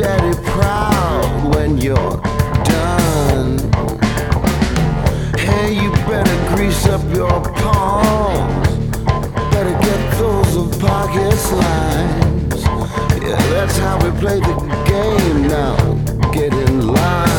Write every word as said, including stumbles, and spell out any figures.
daddy proud when you're done. Hey, you better grease up your palms, better get those pocket slimes. Yeah, that's how we play the game now. Get in line.